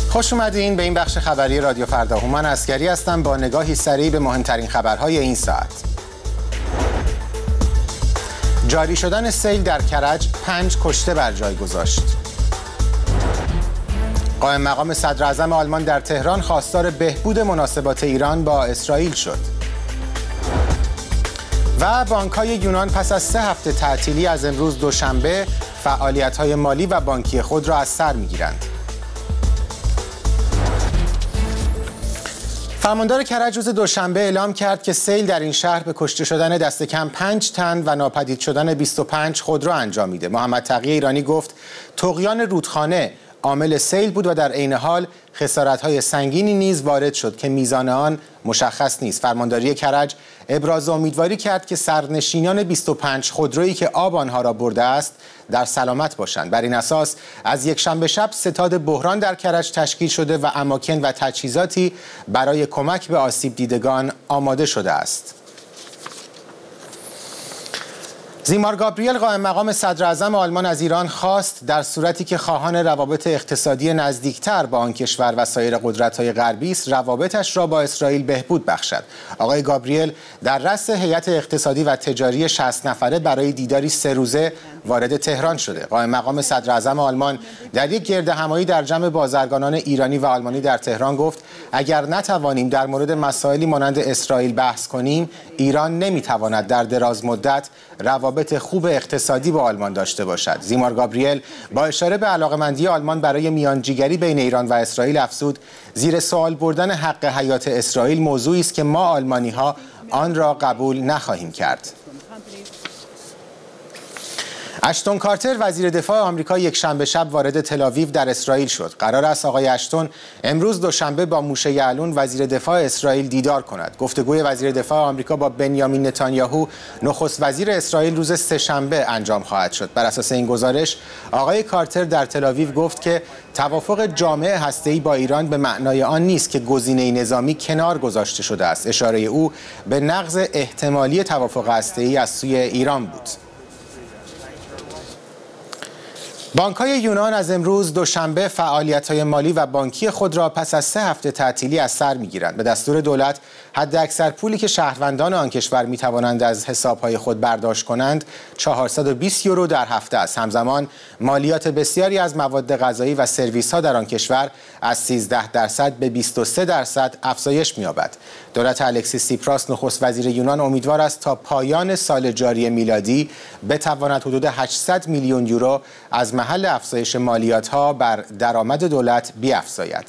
خوش اومدین به این بخش خبری رادیو فردا. هومن عسگری هستم با نگاهی سریع به مهمترین خبرهای این ساعت. جاری شدن سیل در کرج 5 کشته بر جای گذاشت. قائم مقام صدر اعظم آلمان در تهران خواستار بهبود مناسبات ایران با اسرائیل شد. و بانک‌های یونان پس از 3 هفته تعطیلی از امروز دوشنبه فعالیت‌های مالی و بانکی خود را از سر می‌گیرند. فرماندار کرج روز دوشنبه اعلام کرد که سیل در این شهر به کشته شدن دست کم 5 تن و ناپدید شدن 25 خودرو انجام میده. محمد تقی ایرانی گفت طغیان رودخانه عامل سیل بود و در عین حال خسارت‌های سنگینی نیز وارد شد که میزان آن مشخص نیست. فرمانداری کرج ابراز امیدواری کرد که سرنشینان 25 خودرویی که آب آنها را برده است در سلامت باشند. بر این اساس از یکشنبه شب ستاد بحران در کرج تشکیل شده و اماکن و تجهیزاتی برای کمک به آسیب دیدگان آماده شده است. زیمار گابریل قائم مقام صدر اعظم آلمان از ایران خواست در صورتی که خواهان روابط اقتصادی نزدیکتر با آن کشور و سایر قدرت‌های غربی است روابطش را با اسرائیل بهبود بخشد. آقای گابریل در رأس هیئت اقتصادی و تجاری 60 نفره برای دیداری 3 روزه وارد تهران شده. قائم مقام صدر اعظم آلمان در یک گردهمایی در جمع بازرگانان ایرانی و آلمانی در تهران گفت اگر نتوانیم در مورد مسائلی مانند اسرائیل بحث کنیم، ایران نمیتواند در دراز مدت روابط خوب اقتصادی با آلمان داشته باشد. زیمار گابریل با اشاره به علاقمندی آلمان برای میانجیگری بین ایران و اسرائیل افزود زیر سوال بردن حق حیات اسرائیل موضوعی است که ما آلمانی‌ها آن را قبول نخواهیم کرد. اشتون کارتر وزیر دفاع آمریکا یکشنبه شب وارد تل‌آویو در اسرائیل شد. قرار است آقای اشتون امروز دوشنبه با موشه یعلون وزیر دفاع اسرائیل دیدار کند. گفتگوی وزیر دفاع آمریکا با بنیامین نتانیاهو نخست وزیر اسرائیل روز سه‌شنبه انجام خواهد شد. بر اساس این گزارش آقای کارتر در تل‌آویو گفت که توافق جامع هسته‌ای با ایران به معنای آن نیست که گزینه نظامی کنار گذاشته شده است. اشاره او به نقض احتمالی توافق هسته‌ای از سوی ایران بود. بانک‌های یونان از امروز دوشنبه فعالیت‌های مالی و بانکی خود را پس از 3 هفته تعطیلی از سر می‌گیرند. به دستور دولت حداکثر پولی که شهروندان آن کشور می‌توانند از حساب‌های خود برداشت کنند 420 یورو در هفته است. همزمان مالیات بسیاری از مواد غذایی و سرویس‌ها در آن کشور از 13% به 23% افزایش می‌یابد. دولت الکسیس سیپراس نخست وزیر یونان امیدوار است تا پایان سال جاری میلادی بتواند حدود 800 میلیون یورو از محل افزایش مالیات‌ها بر درآمد دولت بیفزاید.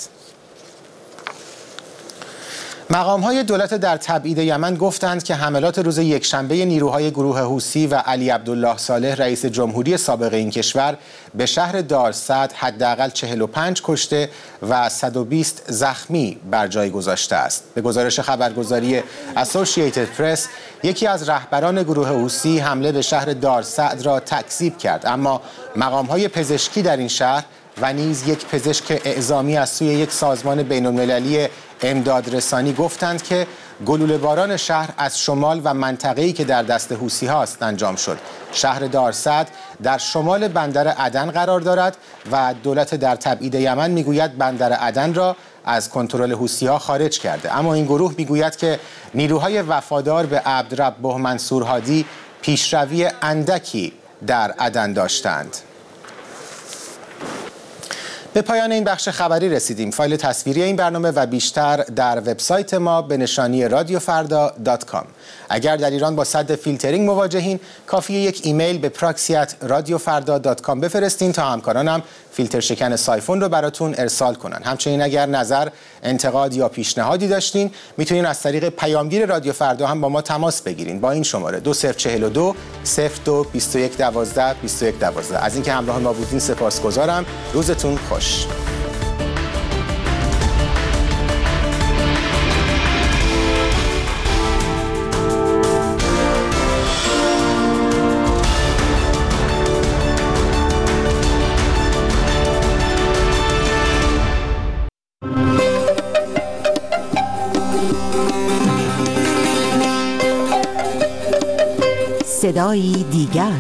مقام‌های دولت در تبعید یمن گفتند که حملات روز یکشنبه نیروهای گروه حوثی و علی عبدالله صالح رئیس جمهوری سابق این کشور به شهر دارسد حداقل 45 کشته و 120 زخمی بر جای گذاشته است. به گزارش خبرگزاری اسوسییتد پرس، یکی از رهبران گروه حوثی حمله به شهر دارسد را تکذیب کرد، اما مقام‌های پزشکی در این شهر و نیز یک پزشک اعزامی از سوی یک سازمان بین‌المللی امدادرسانی گفتند که گلوله‌باران شهر از شمال و منطقه‌ای که در دست حوثی‌ها است انجام شد. شهر دارسد در شمال بندر عدن قرار دارد و دولت در تبعید یمن میگوید بندر عدن را از کنترل حوثی‌ها خارج کرده، اما این گروه میگوید که نیروهای وفادار به عبدربه منصور هادی پیشروی اندکی در عدن داشتند. به پایان این بخش خبری رسیدیم. فایل تصویری این برنامه و بیشتر در وبسایت ما به نشانی radiofarda.com. اگر در ایران با سد فیلترینگ مواجهین، کافیه یک ایمیل به praxi@radiofarda.com بفرستین تا همکارانم فیلتر شکن سایفون رو براتون ارسال کنن. همچنین اگر نظر، انتقاد یا پیشنهادی داشتین، میتونین از طریق پیامگیر رادیو فردا هم با ما تماس بگیرین با این شماره 2042 02 21 12 21 12. از اینکه همراه ما بودین سپاسگزارم. روزتون خوش. صدایی دیگر،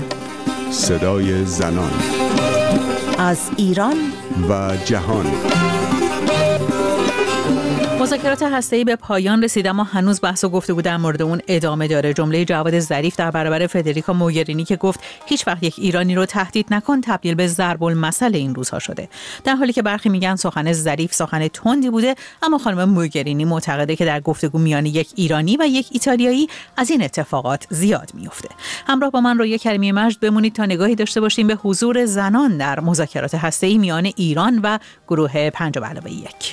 صدای زنان از ایران و جهان. مذاکرات هسته‌ای به پایان رسید، اما هنوز بحث و گفتگو در مورد اون ادامه داره. جمله جواد ظریف در برابر فدریکا موگرینی که گفت هیچ وقت یک ایرانی رو تهدید نکن تبدیل به ضرب المثل این روزها شده. در حالی که برخی میگن سخن ظریف سخن تندی بوده، اما خانم موگرینی معتقده که در گفتگو میان یک ایرانی و یک ایتالیایی از این اتفاقات زیاد میفته. همراه با من رویا کریمی مجد بمونید تا نگاهی داشته باشیم به حضور زنان در مذاکرات هسته‌ای میان ایران و گروه 5+1.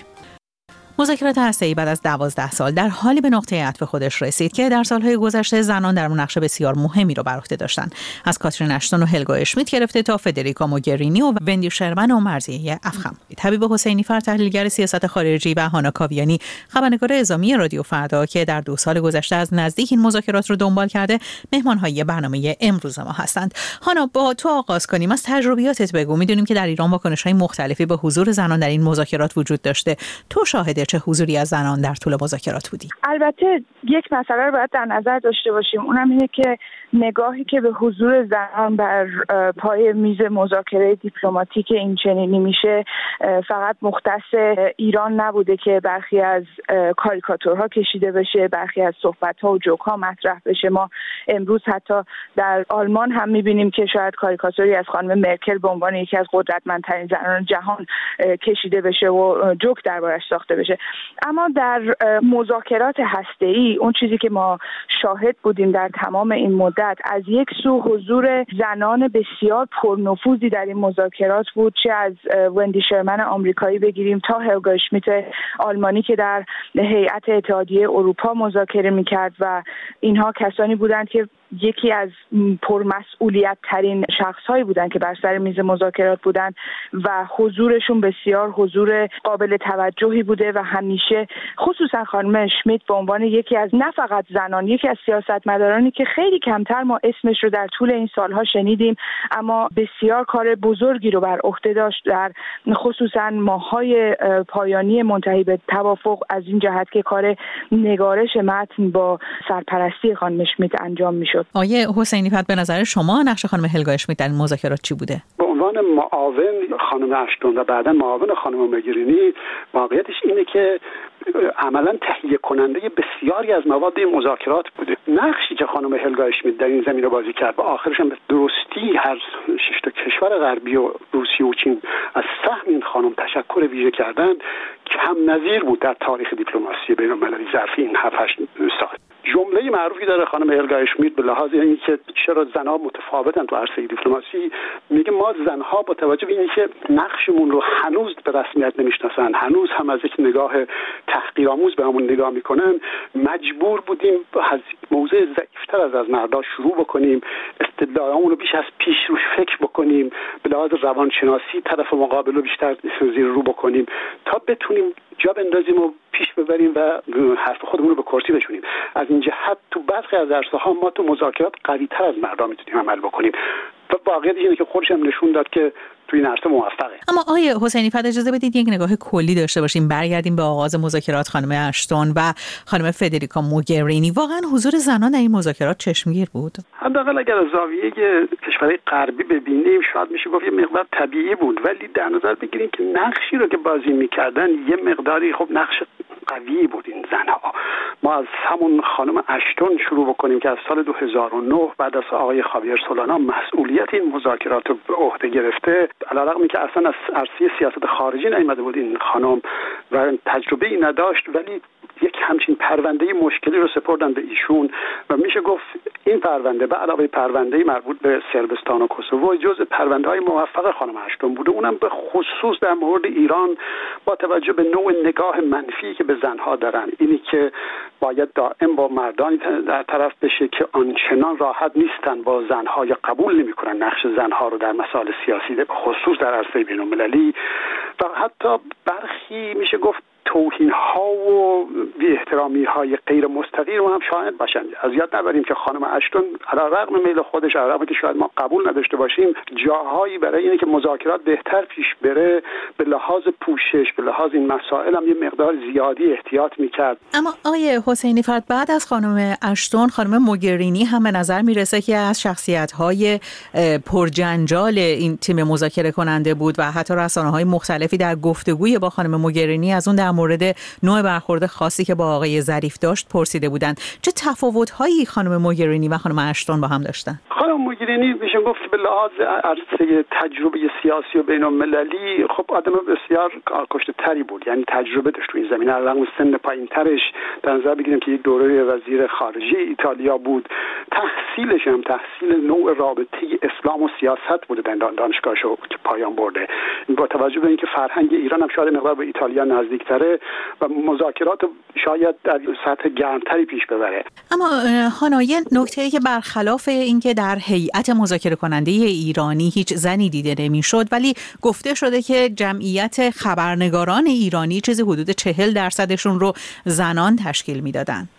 مذاکرات هسته‌ای بعد از 12 سال در حالی به نقطه عطف خودش رسید که در سالهای گذشته زنان در اون نقش بسیار مهمی رو بر عهده داشتن. از کاترین اشتون و هلگا اشمیت گرفته تا فدریکا موگرینی و وندی شرمن و مرضیه افخم. حبیب حسینی فر تحلیلگر سیاست خارجی و هانا کاویانی خبرنگار اعزامی رادیو فردا که در 2 سال گذشته از نزدیک این مذاکرات رو دنبال کرده، مهمان‌های برنامه امروز ما هستند. هانا، با تو آغاز کنیم. از تجربیاتت بگو. می‌دونیم که در ایران واکنش‌های مختلفی به حضور زنان در این مذاکرات وجود داشته. تو شاهد چه حضوری از زنان در طول مذاکرات بودی؟ البته یک مسئله رو باید در نظر داشته باشیم، اونم اینه که نگاهی که به حضور زنان بر پای میز مذاکره دیپلماتیک این چنینی میشه فقط مختص ایران نبوده که برخی از کاریکاتورها کشیده بشه، برخی از صحبت‌ها و جوک‌ها مطرح بشه. ما امروز حتی در آلمان هم می‌بینیم که شاید کاریکاتوری از خانم مرکل به عنوان یکی از قدرتمندترین زنان جهان کشیده بشه و جوک دربارش ساخته بشه. اما در مذاکرات هسته‌ای اون چیزی که ما شاهد بودیم در تمام این مدت، از یک سو حضور زنان بسیار پرنفوذی در این مذاکرات بود، چه از وندی شرمن آمریکایی بگیریم تا هلگا اشمیت آلمانی که در هیئت اتحادیه اروپا مذاکره می‌کرد و اینها کسانی بودند که یکی از پرمسئولیت ترین شخص‌هایی بودند که بر سر میز مذاکرات بودند و حضورشون بسیار حضور قابل توجهی بوده و همیشه خصوصا خانم اشمیت به عنوان یکی از نه فقط زنان، یکی از سیاستمدارانی که خیلی کمتر ما اسمش رو در طول این سالها شنیدیم اما بسیار کار بزرگی رو بر عهده داشت در خصوصا ماه‌های پایانی منتهی به توافق، از این جهت که کار نگارش متن با سرپرستی خانم اشمیت انجام می‌شد. آیه حسینی فر، به نظر شما نقش خانم هلگا اشمیت در این مذاکرات چی بوده؟ به عنوان معاون خانم اشتون و بعدا معاون خانم موگرینی، واقعیتش اینه که عملا تهیه کننده بسیاری از مواد این مذاکرات بوده. نقشی که خانم هلگا اشمیت در این زمینه بازی کرد و آخرش هم به درستی هر 6 تا کشور غربی و روسیه و چین از سهم این خانم تشکر ویژه کردن کم نظیر بود در تاریخ دیپلماسی بین‌المللی ظرف این 7-8 سال. جمله معروفی داره خانم هلگا اشمیت به لحاظ اینکه چرا زنها متفاوتن تو عرصه دیپلماسی، میگه ما زنها با توجه به اینکه نقشمون رو هنوز به رسمیت نمیشناسن، هنوز هم از یک نگاه تحقیرآمیز به همون نگاه میکنن، مجبور بودیم از موضع ضعیفتر از مردا شروع بکنیم، استدلالمون رو بیش از پیش روش فکر بکنیم، به لحاظ روانشناسی طرف مقابل رو بیشتر زیر رو بکنیم تا بتونیم جا بندازیم و پیش ببریم و حرف خودمون رو به کرسی بشونیم. از این جهت تو برخی از عرصه‌ها ما تو مذاکرات قوی‌تر از مردم میتونیم عمل بکنیم و واقعیت اینه که خودش هم نشون داد که تو این عرصه موفقه. اما آیه حسینی فر، اجازه بدید یک نگاه کلی داشته باشیم، برگردیم به آغاز مذاکرات خانم اشتون و خانم فدریکا موگرینی. واقعا حضور زنان در این مذاکرات چشمگیر بود؟ حداقل اگر از زاویه کشورهای غربی ببینیم شاید میشه گفت یه مقدار طبیعی بود، ولی در نظر بگیریم که نقشی رو که بازی میکردن یه مقداری خب نقش قوی بود این زنها. ما از همون خانم اشتون شروع بکنیم که از سال 2009 بعد از آقای خاویر سولانا مسئولیت این مذاکرات رو به عهده گرفته، علیرغم که اصلا از عرصه سیاست خارجی نیامده بود این خانم و تجربه‌ای نداشت، ولی یک همچین پرونده مشکلی رو سپردن به ایشون و میشه گفت این پرونده به علاوه پرونده مربوط به صربستان و کوسوو جزء پرونده‌های موفق خانم اشتون بوده، اونم به خصوص در مورد ایران با توجه به نوع نگاه منفی که به زنها دارن، اینی که باید دائم با مردانی در طرف بشه که آنچنان راحت نیستن با زنها یا قبول نمی‌کنن نقش زنها رو در مسائل سیاسی به خصوص در عرصه بین‌المللی و حتی برخی میشه گفت توهین‌ها و بی‌احترامی‌های غیر مستقیم هم شاهد باشن. از یاد نبریم که خانم اشتون علیرغم میل خودش، علیرغم که شاید ما قبول نداشته باشیم، جاهایی برای اینکه مذاکرات بهتر پیش بره به لحاظ پوشش، به لحاظ این مسائل هم یه مقدار زیادی احتیاط می‌کرد. اما آقای حسینی فرد، بعد از خانم اشتون، خانم موگرینی هم به نظر میرسه که از شخصیت‌های پرجنجال این تیم مذاکره کننده بود و حتی رسانه‌های مختلفی در گفتگوی با خانم موگرینی از اون در مورد نوع برخورد خاصی که با آقای ظریف داشت پرسیده بودند. چه تفاوت‌هایی خانم موگرینی و خانم اشتون با هم داشتن؟ خانم موگرینی میشه گفت به لحاظ عرصه تجربه سیاسی و بین‌المللی خب آدم بسیار کارکشته تری بود، یعنی تجربه داشت تو این زمینه. رغم سن پایین‌ترش در نظر بگیریم که یک دوره وزیر خارجه ایتالیا بود، تحصیلش هم تحصیل نوع رابطه اسلام و سیاست بوده، دانشگاهشو که پایان برده. با توجه به اینکه فرهنگ ایران هم شاید مقدار به ایتالیا نزدیک‌تره و مذاکرات شاید در سطح گرمتری پیش ببره. اما هانا، یه نکته‌ای که برخلاف اینکه در هیئت مذاکره کننده ایرانی هیچ زنی دیده نمی‌شد، ولی گفته شده که جمعیت خبرنگاران ایرانی چیزی حدود 40% رو زنان تشکیل میدادن.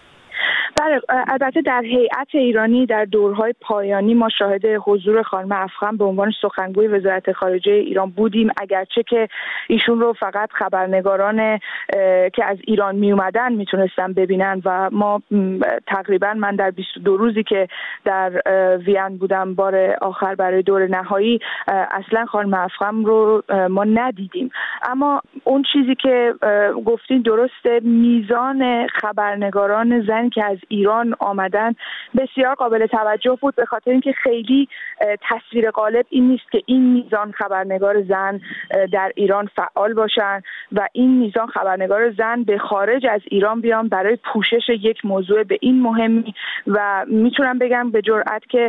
بله، البته در هیئت ایرانی در دورهای پایانی ما شاهد حضور خانم افخم به عنوان سخنگوی وزارت خارجه ایران بودیم، اگرچه که ایشون رو فقط خبرنگاران که از ایران می اومدن میتونستن ببینن و ما تقریبا من در 22 روزی که در وین بودم بار آخر برای دور نهایی اصلا خانم افخم رو ما ندیدیم. اما اون چیزی که گفتین درسته، میزان خبرنگاران زن که از ایران آمدن بسیار قابل توجه بود، به خاطر اینکه خیلی تصویر غالب این نیست که این میزان خبرنگار زن در ایران فعال باشن و این میزان خبرنگار زن به خارج از ایران بیان برای پوشش یک موضوع به این مهمی. و میتونم بگم به جرئت که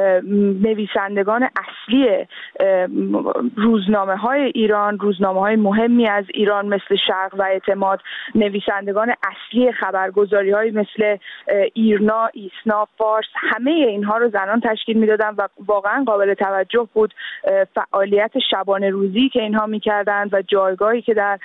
نویسندگان اصلی روزنامه‌های ایران، روزنامه‌های مهمی از ایران مثل شرق و اعتماد، نویسندگان اصلی خبرگزاری‌های مثل ایرنا، ایسنا، فارس، همه اینها رو زنان تشکیل میدادن و واقعا قابل توجه بود فعالیت شبانه روزی که اینها میکردن و جایگاهی که در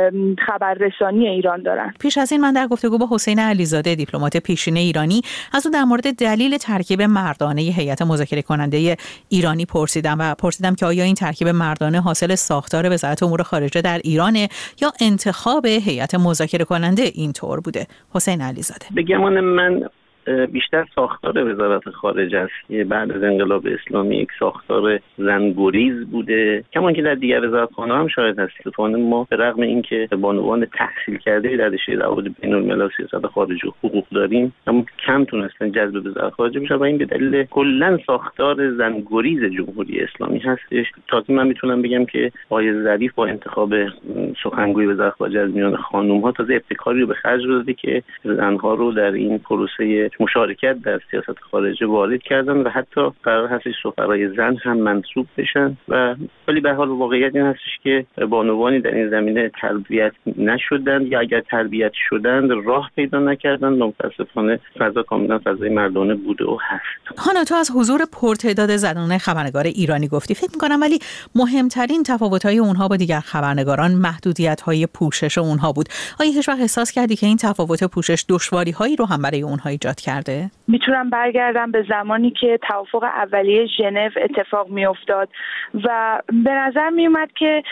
خبررسانی ایران دارن. پیش از این من در گفتگو با حسین علیزاده، دیپلمات پیشین ایرانی، از اون در مورد دلیل ترکیب مردانه هیئت مذاکره کننده ایرانی پرسیدم که آیا این ترکیب مردانه حاصل ساختار وزارت امور خارجه در ایرانه یا انتخاب هیئت مذاکره کننده اینطور بوده. حسین علیزاده: بگمان من بیشتر ساختار وزارت خارجه است که بعد از انقلاب اسلامی یک ساختار زنگریز بوده، کما که در دیگر وزارتخانه‌ها هم شاید هست. ما به رغم اینکه بانوان تحصیل کرده در رشته روابط بین‌الملل، سیاست خارجه و حقوق داریم، اما کم تونستن جذب وزارت خارجه بشن و این به دلیل کلاً ساختار زنگریز جمهوری اسلامی هستش. تازه من میتونم بگم که آقای ظریف با انتخاب سخنگوی وزارت خارجه از میان خانم‌ها تازه ابتکاری رو به خرج داده که زن‌ها رو در این پروسه مشارکت در سیاست خارجه وارد کردن و حتی قرار هستش سفرای زن هم منصوب بشن. ولی به حال واقعیت این هستش که بانوانی در این زمینه تربیت نشدن یا اگر تربیت شدن راه پیدا نکردن. متاسفانه فضا کاملا فضای مردانه بوده و هست. هانا، تو از حضور پرتعداد زنان خبرنگار ایرانی گفتی. فکر می‌کنم ولی مهمترین تفاوت‌های اونها با دیگر خبرنگاران محدودیت‌های پوشش اونها بود. آیا هیچ وقت احساس کردی که این تفاوت پوشش دشواری‌هایی رو هم برای اونها ایجاد کرده؟ میتونم برگردم به زمانی که توافق اولیه ژنو اتفاق میافتاد و به نظر میومد که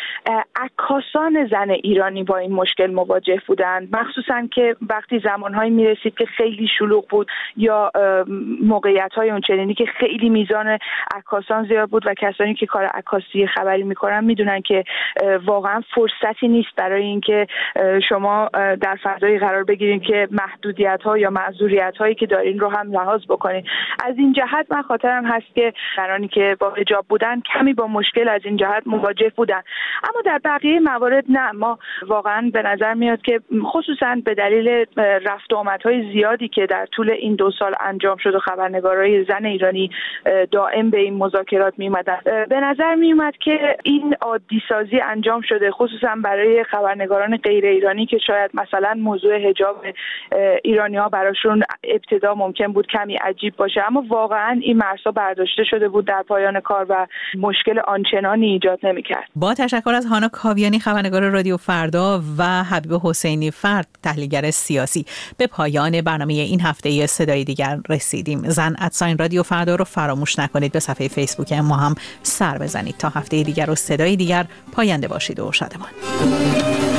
عکاسان زن ایرانی با این مشکل مواجه بودند، مخصوصا که وقتی زمانهایی میرسید که خیلی شلوغ بود یا موقعیت‌های اونچنینی که خیلی میزان عکاسان زیاد بود و کسانی که کار عکاسی خبری میکنن میدونن که واقعا فرصتی نیست برای اینکه شما در فضایی قرار بگیرید که محدودیت‌ها یا معذوریت‌هایی که دارین رو هم لحاظ بکنین. از این جهت من خاطرم هست که زنانی که با حجاب بودن کمی با مشکل از این جهت مواجه بودن، اما در بقیه موارد نه. ما واقعا به نظر میاد که خصوصا به دلیل رفت و آمدهای زیادی که در طول این 2 سال انجام شد و خبرنگارای زن ایرانی دائم به این مذاکرات میومدن، به نظر میومد که این عادی سازی انجام شده، خصوصا برای خبرنگاران غیر ایرانی که شاید مثلا موضوع حجاب ایرانی‌ها براشون ابتدا ممکن بود کمی عجیب باشه، اما واقعا این مرزها برداشته شده بود در پایان کار و مشکل آنچنانی ایجاد نمی‌کرد. با تشکر از هانا کاویانی خبرنگار رادیو فردا و حبیب حسینی فرد تحلیلگر سیاسی، به پایان برنامه این هفته صدای دیگر رسیدیم. @رادیو فردا رو فراموش نکنید به صفحه فیسبوک ما هم سر بزنید. تا هفته دیگر و صدای دیگر، پاینده باشید و شادمان.